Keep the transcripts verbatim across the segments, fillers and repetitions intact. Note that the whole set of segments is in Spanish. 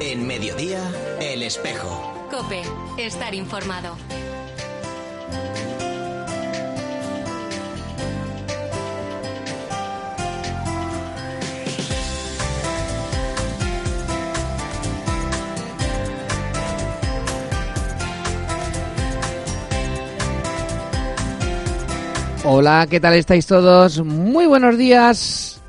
En Mediodía, El Espejo. COPE, estar informado. Hola, ¿qué tal estáis todos? Muy buenos días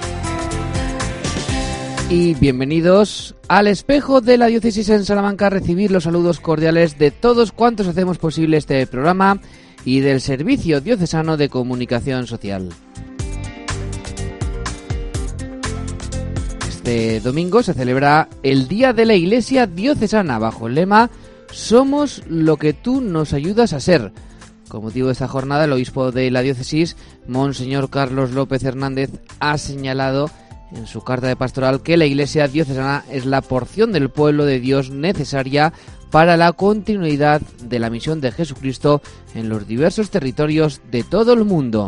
y bienvenidos al Espejo de la Diócesis en Salamanca. Recibir los saludos cordiales de todos cuantos hacemos posible este programa y del Servicio Diocesano de Comunicación Social. Este domingo se celebra el Día de la Iglesia Diocesana bajo el lema Somos lo que tú nos ayudas a ser. Con motivo de esta jornada, el obispo de la diócesis, Monseñor Carlos López Hernández, ha señalado en su carta de pastoral que la Iglesia diocesana es la porción del pueblo de Dios necesaria para la continuidad de la misión de Jesucristo en los diversos territorios de todo el mundo.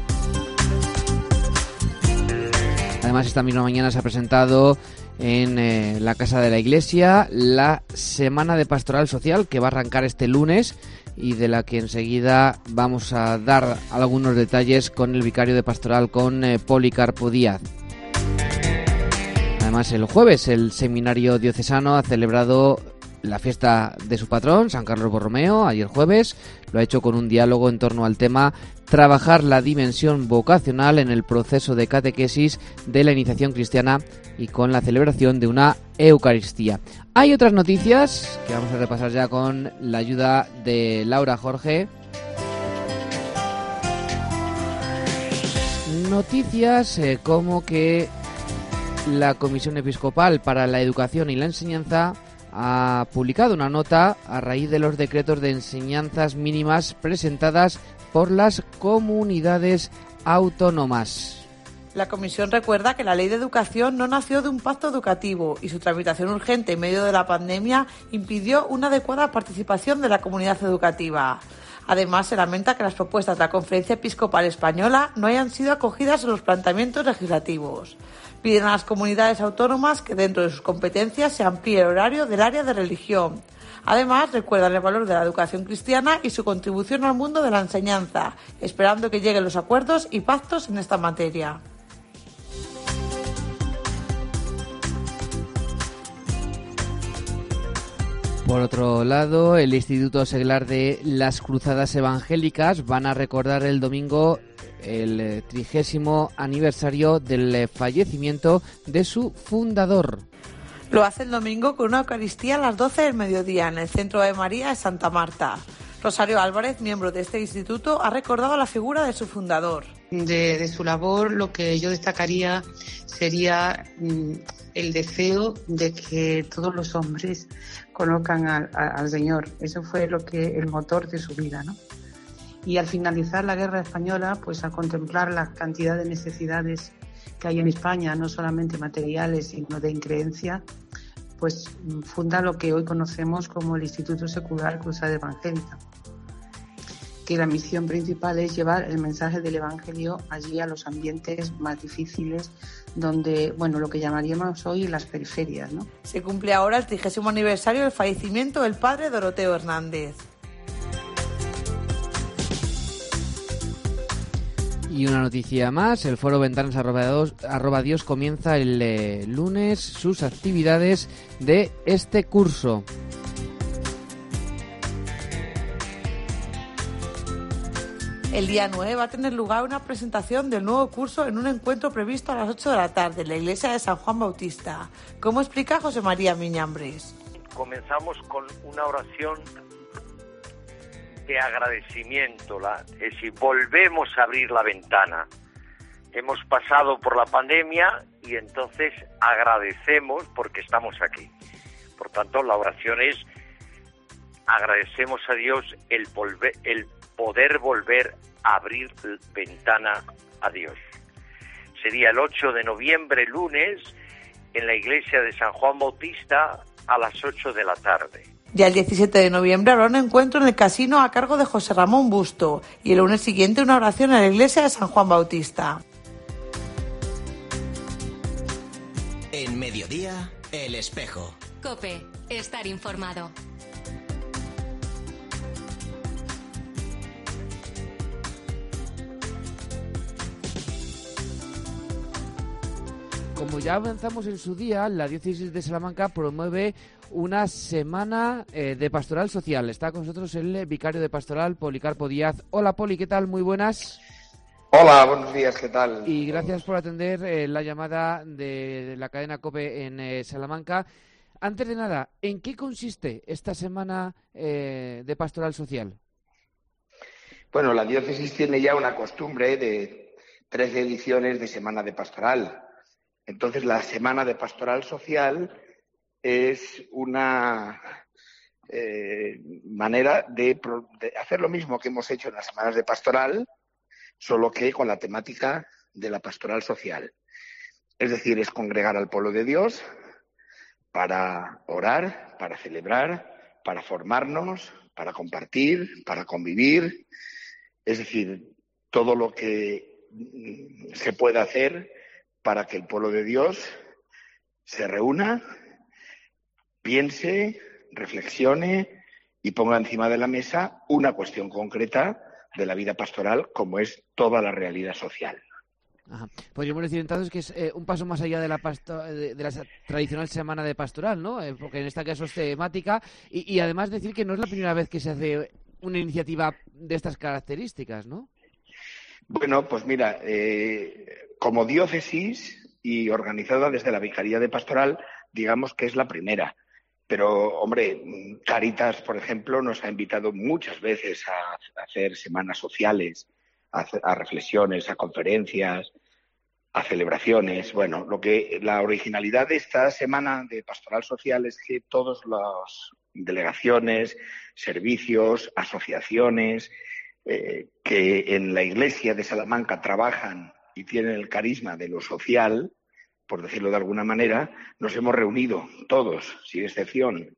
Además, esta misma mañana se ha presentado en eh, la Casa de la Iglesia la Semana de Pastoral Social, que va a arrancar este lunes y de la que enseguida vamos a dar algunos detalles con el vicario de pastoral, con eh, Policarpo Díaz. Además, el jueves el Seminario Diocesano ha celebrado la fiesta de su patrón, San Carlos Borromeo, ayer jueves. Lo ha hecho con un diálogo en torno al tema trabajar la dimensión vocacional en el proceso de catequesis de la iniciación cristiana y con la celebración de una Eucaristía. Hay otras noticias que vamos a repasar ya con la ayuda de Laura Jorge. Noticias eh, como que la Comisión Episcopal para la Educación y la Enseñanza ha publicado una nota a raíz de los decretos de enseñanzas mínimas presentadas por las comunidades autónomas. La Comisión recuerda que la Ley de Educación no nació de un pacto educativo y su tramitación urgente en medio de la pandemia impidió una adecuada participación de la comunidad educativa. Además, se lamenta que las propuestas de la Conferencia Episcopal Española no hayan sido acogidas en los planteamientos legislativos. Piden a las comunidades autónomas que dentro de sus competencias se amplíe el horario del área de religión. Además, recuerdan el valor de la educación cristiana y su contribución al mundo de la enseñanza, esperando que lleguen los acuerdos y pactos en esta materia. Por otro lado, el Instituto Seglar de las Cruzadas Evangélicas van a recordar el domingo el trigésimo aniversario del fallecimiento de su fundador. Lo hace el domingo con una Eucaristía a las doce del mediodía en el Centro de María de Santa Marta. Rosario Álvarez, miembro de este instituto, ha recordado la figura de su fundador. De, de su labor, lo que yo destacaría sería mm, el deseo de que todos los hombres conozcan al, al Señor. Eso fue lo que el motor de su vida, ¿no? Y al finalizar la Guerra Española, pues a contemplar la cantidad de necesidades que hay en España, no solamente materiales, sino de increencia, pues funda lo que hoy conocemos como el Instituto Secular Cruzada Evangélica, que la misión principal es llevar el mensaje del Evangelio allí a los ambientes más difíciles, donde, bueno, lo que llamaríamos hoy las periferias, ¿no? Se cumple ahora el trigésimo aniversario del fallecimiento del padre Doroteo Hernández. Y una noticia más, el foro Ventanas arroba Dios comienza el eh, lunes sus actividades de este curso. El día nueve va a tener lugar una presentación del nuevo curso en un encuentro previsto a las ocho de la tarde en la iglesia de San Juan Bautista. ¿Cómo explica José María Miñambres? Comenzamos con una oración de agradecimiento, la, es decir, volvemos a abrir la ventana. Hemos pasado por la pandemia y entonces agradecemos porque estamos aquí. Por tanto, la oración es agradecemos a Dios el, volver, el poder volver a abrir ventana a Dios. Sería el ocho de noviembre, lunes, en la iglesia de San Juan Bautista a las ocho de la tarde. Ya el diecisiete de noviembre habrá un encuentro en el casino a cargo de José Ramón Busto y el lunes siguiente una oración en la iglesia de San Juan Bautista. En Mediodía, El Espejo. COPE. Estar informado. Como ya avanzamos en su día, la Diócesis de Salamanca promueve una semana eh, de pastoral social. Está con nosotros el vicario de pastoral, Policarpo Díaz. Hola, Poli, ¿qué tal? Muy buenas. Hola, buenos días, ¿qué tal? Y gracias por atender eh, la llamada de la cadena COPE en eh, Salamanca. Antes de nada, ¿en qué consiste esta semana eh, de pastoral social? Bueno, la diócesis tiene ya una costumbre de trece ediciones de semana de pastoral. Entonces, la semana de pastoral social es una eh, manera de, de hacer lo mismo que hemos hecho en las semanas de pastoral, solo que con la temática de la pastoral social. Es decir, es congregar al pueblo de Dios para orar, para celebrar, para formarnos, para compartir, para convivir. Es decir, todo lo que se puede hacer para que el pueblo de Dios se reúna, piense, reflexione y ponga encima de la mesa una cuestión concreta de la vida pastoral, como es toda la realidad social. Ajá. Podríamos decir entonces que es eh, un paso más allá de la, pasto de, de la tradicional semana de pastoral, ¿no? Eh, porque en este caso es temática y, y además decir que no es la primera vez que se hace una iniciativa de estas características, ¿no? Bueno, pues mira, eh, como diócesis y organizada desde la Vicaría de Pastoral, digamos que es la primera. Pero, hombre, Cáritas, por ejemplo, nos ha invitado muchas veces a hacer semanas sociales, a, a reflexiones, a conferencias, a celebraciones. Bueno, lo que la originalidad de esta semana de pastoral social es que todas las delegaciones, servicios, asociaciones eh, que en la Iglesia de Salamanca trabajan y tienen el carisma de lo social, por decirlo de alguna manera, nos hemos reunido todos, sin excepción,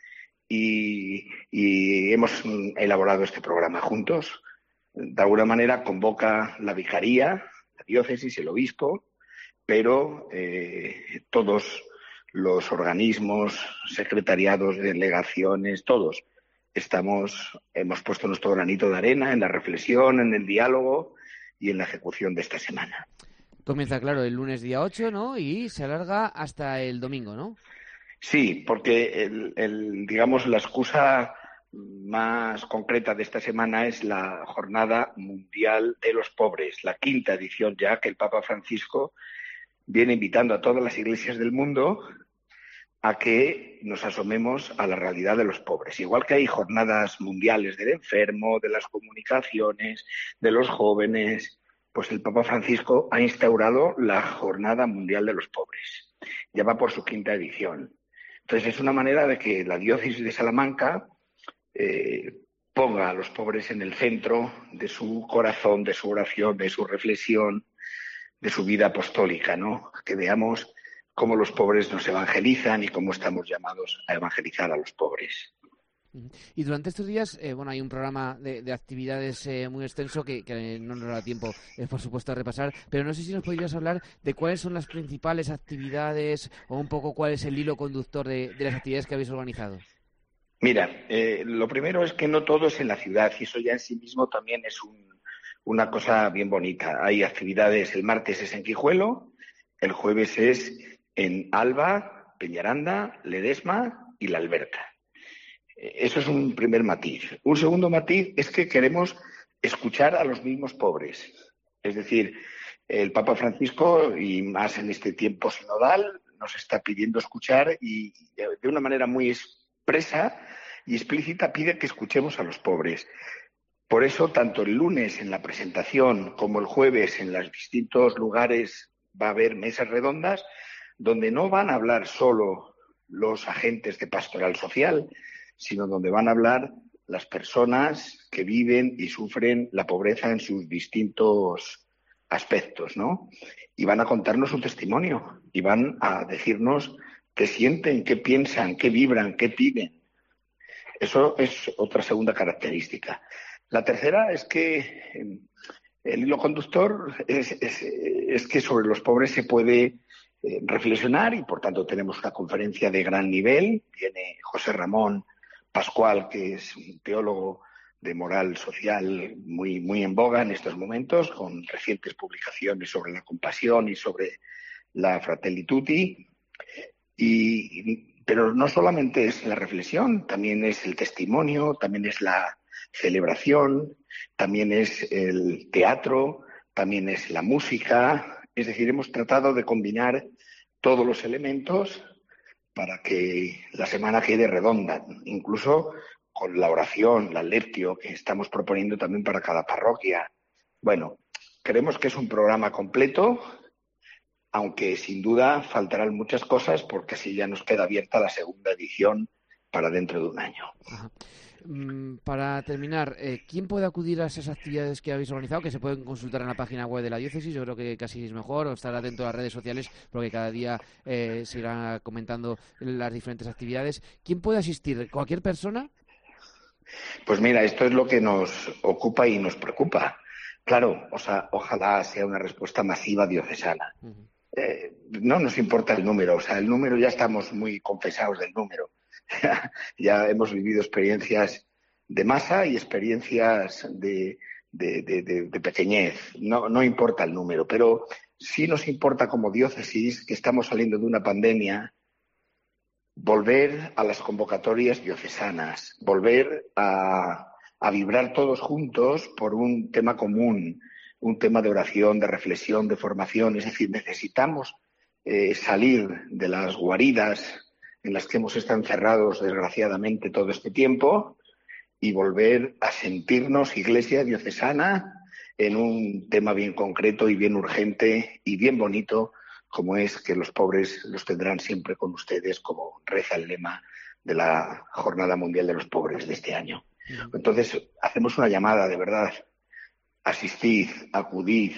y, y hemos elaborado este programa juntos. De alguna manera convoca la vicaría, la diócesis, el obispo, pero eh, todos los organismos, secretariados, delegaciones, todos estamos, hemos puesto nuestro granito de arena en la reflexión, en el diálogo y en la ejecución de esta semana. Comienza, claro, el lunes día ocho, ¿no? Y se alarga hasta el domingo, ¿no? Sí, porque el, el, digamos la excusa más concreta de esta semana es la Jornada Mundial de los Pobres, la quinta edición ya que el Papa Francisco viene invitando a todas las iglesias del mundo a que nos asomemos a la realidad de los pobres. Igual que hay jornadas mundiales del enfermo, de las comunicaciones, de los jóvenes, pues el Papa Francisco ha instaurado la Jornada Mundial de los Pobres. Ya va por su quinta edición. Entonces es una manera de que la diócesis de Salamanca eh, ponga a los pobres en el centro de su corazón, de su oración, de su reflexión, de su vida apostólica, ¿no? Que veamos cómo los pobres nos evangelizan y cómo estamos llamados a evangelizar a los pobres. Y durante estos días, eh, bueno, hay un programa de, de actividades eh, muy extenso que, que no nos da tiempo, eh, por supuesto, a repasar, pero no sé si nos podrías hablar de cuáles son las principales actividades o un poco cuál es el hilo conductor de, de las actividades que habéis organizado. Mira, eh, lo primero es que no todo es en la ciudad y eso ya en sí mismo también es un, una cosa bien bonita. Hay actividades, el martes es en Guijuelo, el jueves es en Alba, Peñaranda, Ledesma y La Alberta. Eso es un primer matiz. Un segundo matiz es que queremos escuchar a los mismos pobres. Es decir, el Papa Francisco, y más en este tiempo sinodal, nos está pidiendo escuchar y de una manera muy expresa y explícita pide que escuchemos a los pobres. Por eso, tanto el lunes en la presentación como el jueves en los distintos lugares va a haber mesas redondas donde no van a hablar solo los agentes de pastoral social, sino donde van a hablar las personas que viven y sufren la pobreza en sus distintos aspectos, ¿no? Y van a contarnos su testimonio y van a decirnos qué sienten, qué piensan, qué vibran, qué piden. Eso es otra segunda característica. La tercera es que el hilo conductor es, es, es que sobre los pobres se puede eh, reflexionar y, por tanto, tenemos una conferencia de gran nivel. Viene José Ramón Pascual, que es un teólogo de moral social muy, muy en boga en estos momentos, con recientes publicaciones sobre la compasión y sobre la Fratelli Tutti. Y, pero no solamente es la reflexión, también es el testimonio, también es la celebración, también es el teatro, también es la música. Es decir, hemos tratado de combinar todos los elementos para que la semana quede redonda, incluso con la oración, la lectio, que estamos proponiendo también para cada parroquia. Bueno, creemos que es un programa completo, aunque sin duda faltarán muchas cosas, porque así ya nos queda abierta la segunda edición para dentro de un año. Ajá. Para terminar, eh, ¿quién puede acudir a esas actividades que habéis organizado, que se pueden consultar en la página web de la diócesis? Yo creo que casi es mejor, o estar atento a las redes sociales, porque cada día eh, se irán comentando las diferentes actividades. ¿Quién puede asistir? ¿Cualquier persona? Pues mira, esto es lo que nos ocupa y nos preocupa. Claro, o sea, ojalá sea una respuesta masiva diocesana. Uh-huh. Eh, no nos importa el número, o sea, el número ya estamos muy confesados del número. Ya hemos vivido experiencias de masa y experiencias de, de, de, de, de pequeñez. No, no importa el número, pero sí nos importa como diócesis, que estamos saliendo de una pandemia, volver a las convocatorias diocesanas, volver a, a vibrar todos juntos por un tema común, un tema de oración, de reflexión, de formación. Es decir, necesitamos eh, salir de las guaridas en las que hemos estado encerrados, desgraciadamente, todo este tiempo, y volver a sentirnos iglesia diocesana en un tema bien concreto y bien urgente y bien bonito, como es que los pobres los tendrán siempre con ustedes, como reza el lema de la Jornada Mundial de los Pobres de este año. Entonces, hacemos una llamada, de verdad. Asistid, acudid,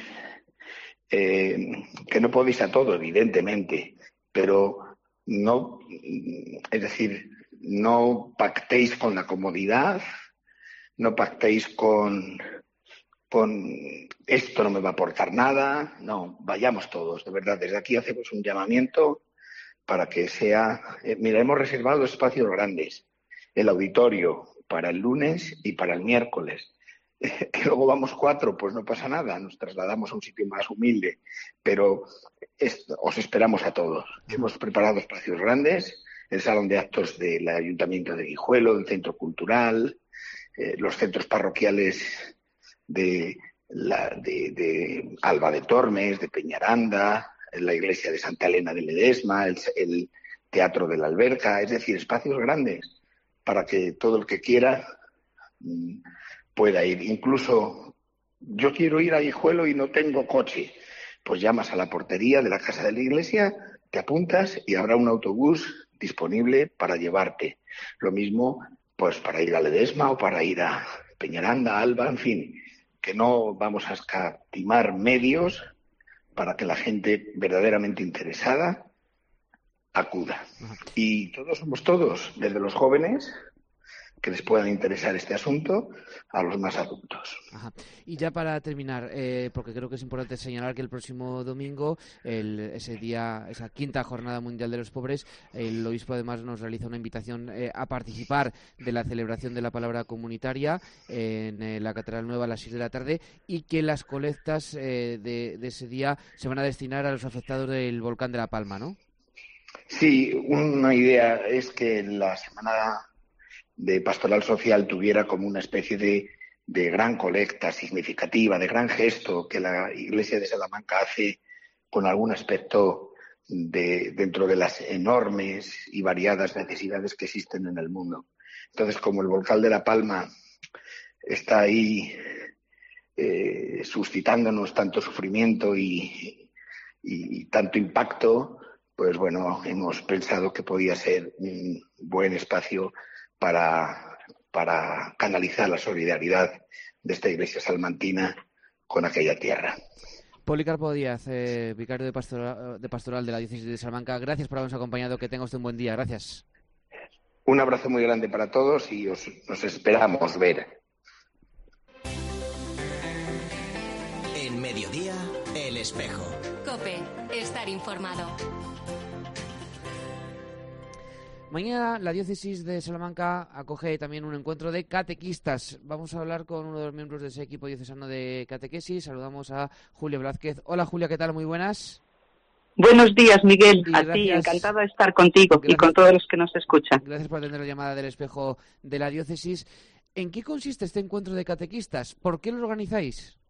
eh, que no podéis a todo, evidentemente, pero no, es decir, no pactéis con la comodidad, no pactéis con, con esto no me va a aportar nada. No, vayamos todos, de verdad. Desde aquí hacemos un llamamiento para que sea... Eh, mira, hemos reservado espacios grandes, el auditorio para el lunes y para el miércoles. Eh, que luego vamos cuatro, pues no pasa nada, nos trasladamos a un sitio más humilde, pero esto, os esperamos a todos. Hemos preparado espacios grandes, el salón de actos del Ayuntamiento de Guijuelo, el centro cultural, eh, los centros parroquiales de, la, de, de Alba de Tormes, de Peñaranda, la iglesia de Santa Elena de Ledesma, el, el teatro de la Alberca, es decir, espacios grandes para que todo el que quiera mmm, pueda ir. Incluso yo quiero ir a Guijuelo y no tengo coche, pues llamas a la portería de la casa de la iglesia, te apuntas y habrá un autobús disponible para llevarte. Lo mismo pues para ir a Ledesma o para ir a Peñaranda, Alba, en fin, que no vamos a escatimar medios para que la gente verdaderamente interesada acuda. Y todos somos todos, desde los jóvenes que les puedan interesar este asunto, a los más adultos. Ajá. Y ya para terminar, eh, porque creo que es importante señalar que el próximo domingo, el, ese día, esa quinta Jornada Mundial de los Pobres, el obispo además nos realiza una invitación eh, a participar de la celebración de la palabra comunitaria en eh, la Catedral Nueva a las seis de la tarde, y que las colectas eh, de, de ese día se van a destinar a los afectados del volcán de La Palma, ¿no? Sí, una idea es que la semana de pastoral social tuviera como una especie de, de gran colecta significativa, de gran gesto que la Iglesia de Salamanca hace con algún aspecto de, dentro de las enormes y variadas necesidades que existen en el mundo. Entonces, como el volcán de La Palma está ahí eh, suscitándonos tanto sufrimiento y, y, y tanto impacto, pues bueno, hemos pensado que podía ser un buen espacio para, para canalizar la solidaridad de esta iglesia salmantina con aquella tierra. Policarpo Díaz, eh, vicario de pastoral, de pastoral de la diócesis de Salamanca, gracias por habernos acompañado, que tenga usted un buen día, gracias. Un abrazo muy grande para todos y os, nos esperamos ver. En mediodía, El Espejo. COPE, estar informado. Mañana la diócesis de Salamanca acoge también un encuentro de catequistas. Vamos a hablar con uno de los miembros de ese equipo diocesano de catequesis. Saludamos a Julia Blázquez. Hola Julia, ¿qué tal? Muy buenas. Buenos días, Miguel. Y a gracias. ti, encantada de estar contigo Gracias. y con todos los que nos escuchan. Gracias por atender la llamada del Espejo de la diócesis. ¿En qué consiste este encuentro de catequistas? ¿Por qué lo organizáis?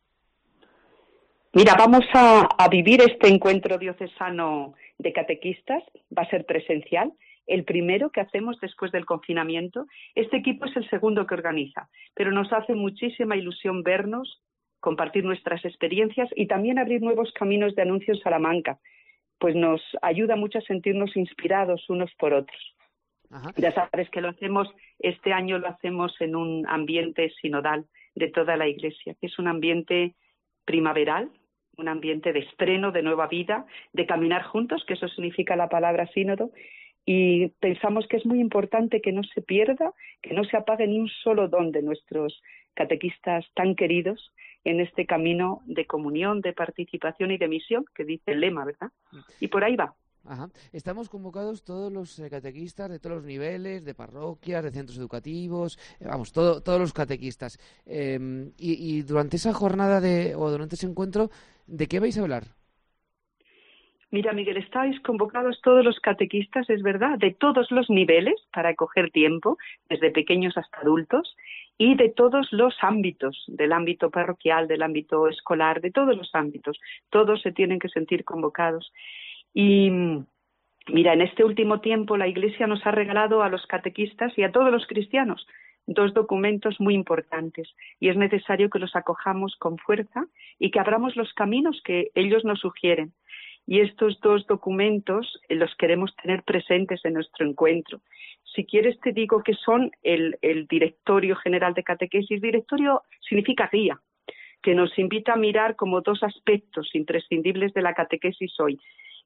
Mira, vamos a, a vivir este encuentro diocesano de catequistas. Va a ser presencial. El primero que hacemos después del confinamiento. Este equipo es el segundo que organiza, pero nos hace muchísima ilusión vernos, compartir nuestras experiencias y también abrir nuevos caminos de anuncio en Salamanca, pues nos ayuda mucho a sentirnos inspirados unos por otros. Ajá. Ya sabes que lo hacemos, este año lo hacemos en un ambiente sinodal de toda la Iglesia, que es un ambiente primaveral, un ambiente de estreno, de nueva vida, de caminar juntos, que eso significa la palabra sínodo. Y pensamos que es muy importante que no se pierda, que no se apague ni un solo don de nuestros catequistas tan queridos en este camino de comunión, de participación y de misión, que dice el lema, ¿verdad? Y por ahí va. Ajá. Estamos convocados todos los eh, catequistas de todos los niveles, de parroquias, de centros educativos, eh, vamos, todo, todos los catequistas. Eh, y, y durante esa jornada de o durante ese encuentro, ¿de qué vais a hablar? Mira, Miguel, estáis convocados todos los catequistas, es verdad, de todos los niveles para coger tiempo, desde pequeños hasta adultos, y de todos los ámbitos, del ámbito parroquial, del ámbito escolar, de todos los ámbitos. Todos se tienen que sentir convocados. Y mira, en este último tiempo la Iglesia nos ha regalado a los catequistas y a todos los cristianos dos documentos muy importantes, y es necesario que los acojamos con fuerza y que abramos los caminos que ellos nos sugieren. Y estos dos documentos los queremos tener presentes en nuestro encuentro. Si quieres te digo que son el, el Directorio General de Catequesis. Directorio significa guía, que nos invita a mirar como dos aspectos imprescindibles de la catequesis hoy.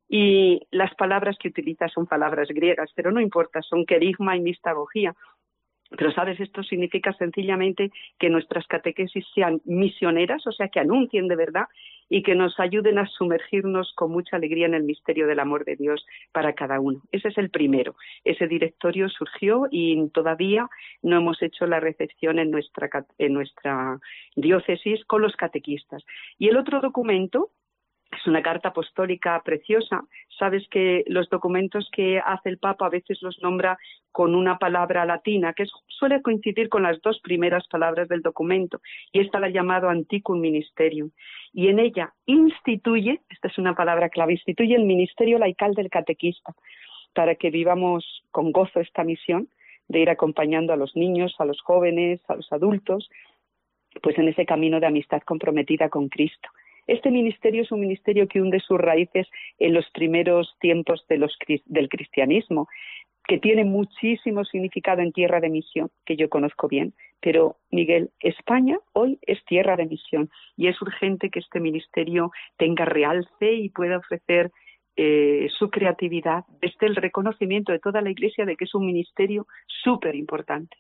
Y las palabras que utiliza son palabras griegas, pero no importa, son querigma y mistagogía. Pero, ¿sabes? Esto significa sencillamente que nuestras catequesis sean misioneras, o sea, que anuncien de verdad y que nos ayuden a sumergirnos con mucha alegría en el misterio del amor de Dios para cada uno. Ese es el primero. Ese directorio surgió y todavía no hemos hecho la recepción en nuestra, en nuestra diócesis con los catequistas. Y el otro documento es una carta apostólica preciosa. Sabes que los documentos que hace el Papa a veces los nombra con una palabra latina que es, suele coincidir con las dos primeras palabras del documento, y esta la ha llamado Anticum Ministerium. Y en ella instituye, esta es una palabra clave, instituye el ministerio laical del catequista para que vivamos con gozo esta misión de ir acompañando a los niños, a los jóvenes, a los adultos, pues en ese camino de amistad comprometida con Cristo. Este ministerio es un ministerio que hunde sus raíces en los primeros tiempos de los, del cristianismo, que tiene muchísimo significado en tierra de misión, que yo conozco bien. Pero, Miguel, España hoy es tierra de misión y es urgente que este ministerio tenga realce y pueda ofrecer eh, su creatividad desde el reconocimiento de toda la Iglesia de que es un ministerio súper importante.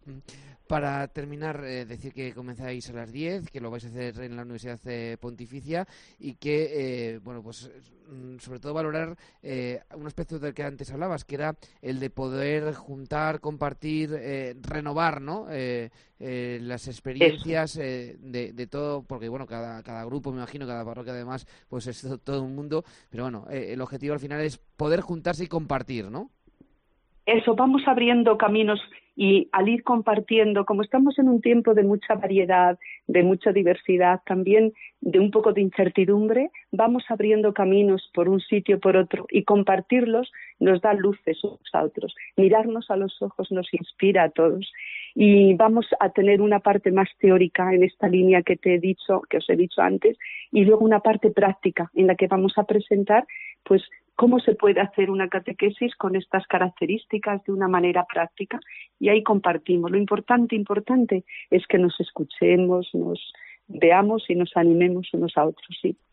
Para terminar, eh, decir que comenzáis a las diez, que lo vais a hacer en la Universidad eh, Pontificia y que, eh, bueno, pues sobre todo valorar eh, un aspecto del que antes hablabas, que era el de poder juntar, compartir, eh, renovar, ¿no? Eh, eh, las experiencias eh, de, de todo, porque, bueno, cada, cada grupo, me imagino, cada parroquia además, pues es todo, todo un mundo, pero bueno, eh, el objetivo al final es poder juntarse y compartir, ¿no? Eso, vamos abriendo caminos y al ir compartiendo, como estamos en un tiempo de mucha variedad, de mucha diversidad, también de un poco de incertidumbre, vamos abriendo caminos por un sitio, por otro, y compartirlos nos da luces unos a otros. Mirarnos a los ojos nos inspira a todos. Y vamos a tener una parte más teórica en esta línea que te he dicho, que os he dicho antes, y luego una parte práctica en la que vamos a presentar, pues, cómo se puede hacer una catequesis con estas características de una manera práctica, y ahí compartimos. Lo importante, importante es que nos escuchemos, nos veamos y nos animemos unos a otros, sí.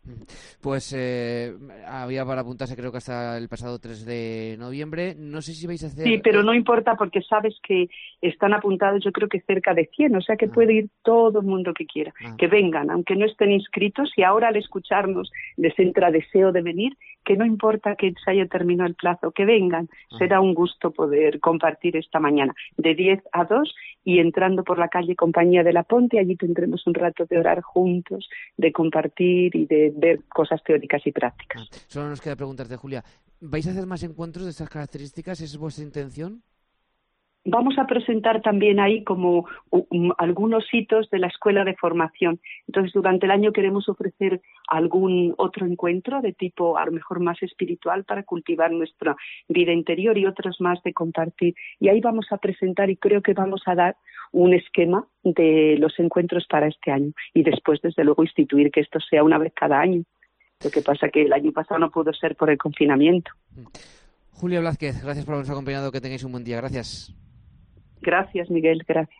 Pues eh, había para apuntarse creo que hasta el pasado tres de noviembre. No sé si vais a hacer... Sí, pero no importa porque sabes que están apuntados yo creo que cerca de cien, o sea que ah. puede ir todo el mundo que quiera. Ah. Que vengan, aunque no estén inscritos, y ahora al escucharnos les entra deseo de venir, que no importa que se haya terminado el plazo, que vengan. Ah. Será un gusto poder compartir esta mañana de diez a dos y entrando por la calle Compañía de la Ponte, allí tendremos un rato de orar juntos, de compartir y de ver cosas teóricas y prácticas. Ah, solo nos queda preguntarte, Julia, ¿vais a hacer más encuentros de estas características? ¿Es vuestra intención? Vamos a presentar también ahí como um, algunos hitos de la escuela de formación. Entonces, durante el año queremos ofrecer algún otro encuentro de tipo, a lo mejor más espiritual, para cultivar nuestra vida interior, y otros más de compartir. Y ahí vamos a presentar y creo que vamos a dar un esquema de los encuentros para este año. Y después, desde luego, instituir que esto sea una vez cada año. Lo que pasa que el año pasado no pudo ser por el confinamiento. Julia Blázquez, gracias por habernos acompañado. Que tengáis un buen día. Gracias. Gracias, Miguel, gracias.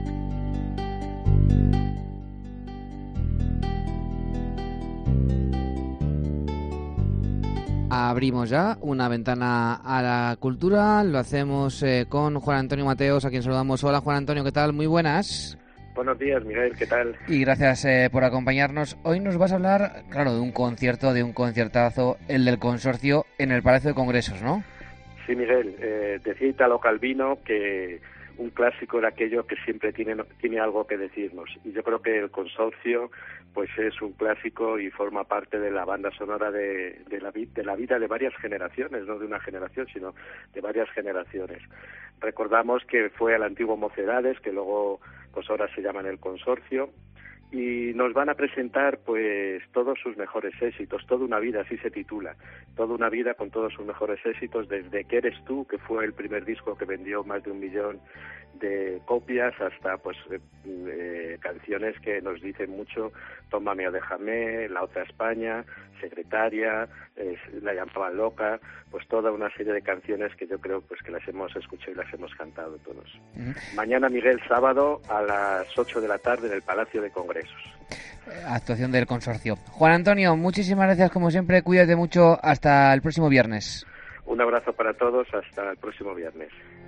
Abrimos ya una ventana a la cultura. Lo hacemos eh, con Juan Antonio Mateos, a quien saludamos. Hola, Juan Antonio, ¿qué tal? Muy buenas. Buenos días, Miguel, ¿qué tal? Y gracias eh, por acompañarnos. Hoy nos vas a hablar, claro, de un concierto, de un conciertazo, el del Consorcio en el Palacio de Congresos, ¿no? Sí, Miguel, eh, decía Italo Calvino que un clásico era aquello que siempre tiene, tiene algo que decirnos, y yo creo que el Consorcio pues es un clásico y forma parte de la banda sonora de, de, la, de la vida de varias generaciones, no de una generación, sino de varias generaciones. Recordamos que fue al antiguo Mocedades, que luego pues ahora se llaman el Consorcio, y nos van a presentar pues todos sus mejores éxitos, toda una vida, así se titula, toda una vida con todos sus mejores éxitos, desde ¿Qué eres tú?, que fue el primer disco que vendió más de un millón de copias, hasta pues eh, eh, canciones que nos dicen mucho, Tómame o déjame, La otra España, Secretaria, eh, La llamaban loca, pues toda una serie de canciones que yo creo pues que las hemos escuchado y las hemos cantado todos. Uh-huh. Mañana, Miguel, sábado a las ocho de la tarde en el Palacio de Congresos. Actuación del Consorcio. Juan Antonio, muchísimas gracias como siempre, cuídate mucho, hasta el próximo viernes. Un abrazo para todos, hasta el próximo viernes.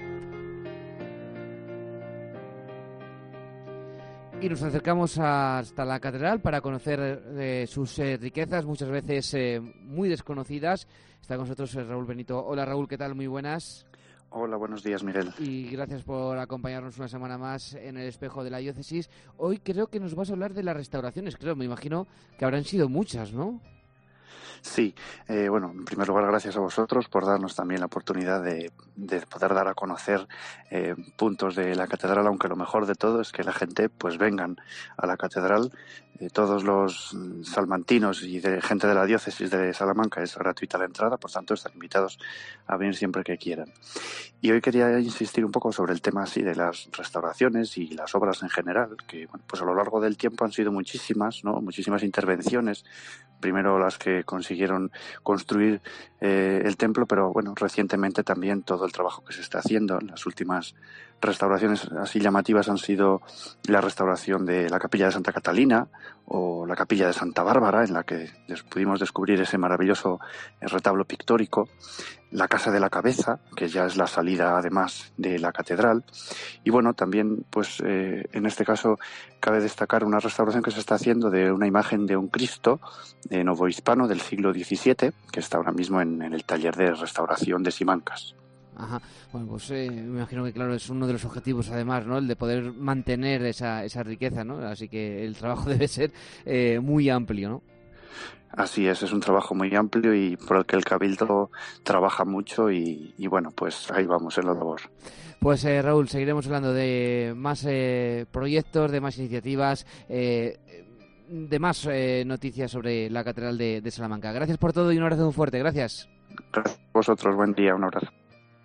Y nos acercamos hasta la catedral para conocer eh, sus eh, riquezas, muchas veces eh, muy desconocidas. Está con nosotros eh, Raúl Benito. Hola Raúl, ¿qué tal? Muy buenas. Hola, buenos días, Miguel. Y gracias por acompañarnos una semana más en el Espejo de la Diócesis. Hoy creo que nos vas a hablar de las restauraciones, creo, me imagino que habrán sido muchas, ¿no? Sí, eh, bueno, en primer lugar, gracias a vosotros por darnos también la oportunidad de, de poder dar a conocer eh, puntos de la catedral, aunque lo mejor de todo es que la gente pues vengan a la catedral. Eh, todos los salmantinos y de gente de la diócesis de Salamanca es gratuita la entrada, por tanto están invitados a venir siempre que quieran. Y hoy quería insistir un poco sobre el tema así de las restauraciones y las obras en general, que bueno, pues a lo largo del tiempo han sido muchísimas, ¿no? Muchísimas intervenciones. Primero las que consiguieron construir eh, el templo, pero bueno, recientemente también todo el trabajo que se está haciendo. Las últimas restauraciones así llamativas han sido la restauración de la Capilla de Santa Catalina o la Capilla de Santa Bárbara, en la que pudimos descubrir ese maravilloso retablo pictórico, la Casa de la Cabeza, que ya es la salida además de la catedral, y bueno, también pues eh, en este caso cabe destacar una restauración que se está haciendo de una imagen de un Cristo de novohispano del siglo diecisiete, que está ahora mismo en, en el taller de restauración de Simancas. Ajá, bueno, pues eh, me imagino que claro, es uno de los objetivos además, ¿no? El de poder mantener esa, esa riqueza, ¿no? Así que el trabajo debe ser eh, muy amplio, ¿no? Así es, es un trabajo muy amplio y por el que el Cabildo trabaja mucho y, y bueno, pues ahí vamos en la labor. Pues eh, Raúl, seguiremos hablando de más eh, proyectos, de más iniciativas, eh, de más eh, noticias sobre la Catedral de, de Salamanca. Gracias por todo y un abrazo muy fuerte, gracias. Gracias a vosotros, buen día, un abrazo.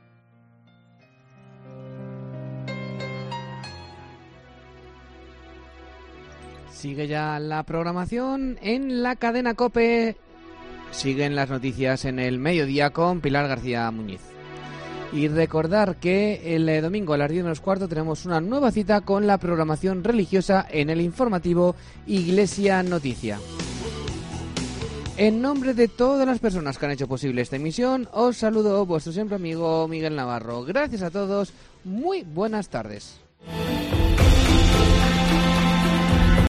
Sigue ya la programación en la cadena COPE. Siguen las noticias en el mediodía con Pilar García Muñiz. Y recordar que el eh, domingo a las diez menos cuarto tenemos una nueva cita con la programación religiosa en el informativo Iglesia Noticia. En nombre de todas las personas que han hecho posible esta emisión, os saludo vuestro siempre amigo Miguel Navarro. Gracias a todos, muy buenas tardes.